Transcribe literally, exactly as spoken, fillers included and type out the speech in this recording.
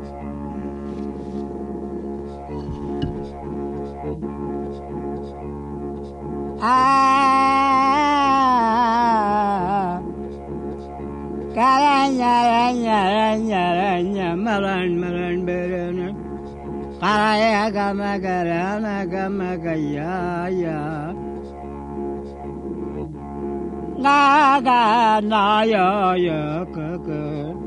Ah, karanya ranya ranya ranya malan malan berana. Karaya gama karana gama kaya ya. Naga na ya ya ka ka.